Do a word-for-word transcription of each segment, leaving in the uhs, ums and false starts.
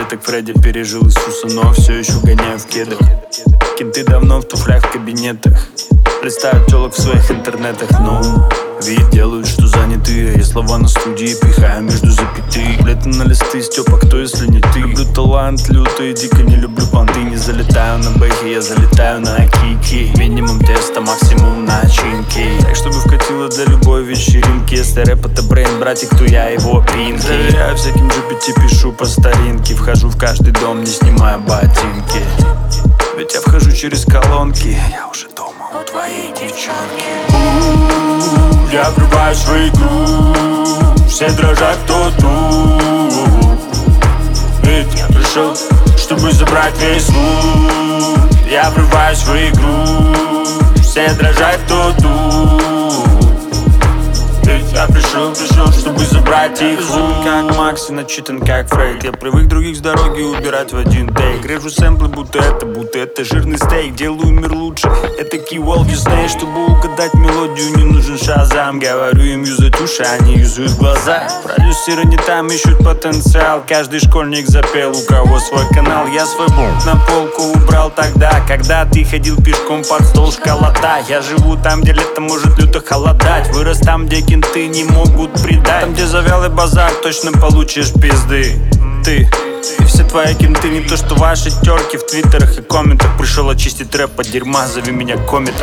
таблеток Фредди пережил Иисуса, но все еще гоняю в кедах. Кенты давно в туфлях в кабинетах, представят телок в своих интернетах, но вид делают, что заняты, а я слова на студии пихаю между запятых. Лето на листы, Степа, кто если не ты? Люблю талант лютый, дико не люблю понты. Не залетаю на бэхи, я залетаю на кики. Минимум теста, максимум начинки. Так, чтобы вкатило до любой вечеринки. Если рэп это брейн, братик, то я его пинки. Доверяю всяким джи пи ти, пишу по старинке. Вхожу в каждый дом, не снимая ботинки. Ведь я вхожу через колонки, я уже дома у твоей девчонки. Я врываюсь в игру, все дрожат, кто тут. Ведь я пришел, чтобы забрать весь лут. Я врываюсь в игру, все дрожат, кто тут. Ведь я пришел, пришел, чтобы забрать их лут. Как Макс и начитан как Фрейд. Я привык других с дороги убирать в один тейк. Режу сэмплы, будто это, будто это жирный стейк. Делаю мир лучше, это Walt Disney. Чтобы угадать мелодию, не нужен шазам. Говорю им юзать уши, они юзают глаза. Продюсеры не там ищут потенциал. Каждый школьник запел, у кого свой канал. Я свой бунт на полку убрал тогда, когда ты ходил пешком под стол школота. Я живу там, где лето может люто холодать. Вырос там, где кенты не могут предать. Там, где завялый базар, точно получишь пизды. Ты и все твои кенты не то, что ваши терки в твиттерах и комментах. Пришел очистить рэп от дерьма, зови меня кометом.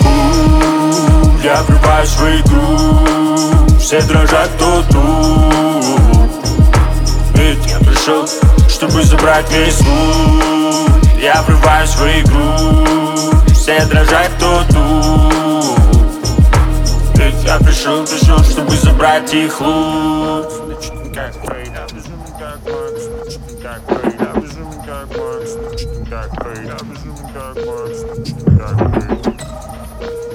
Я врываюсь в игру, все дрожат, кто тут. Ведь я пришел, чтобы забрать весь лут. Я врываюсь в игру, все дрожат, кто тут. Ведь я пришел, пришел, чтобы забрать их лут. Как Фрейд, как Макс, как Фрейд, как Макс, как Фрейд, как Макс, как Фрейд.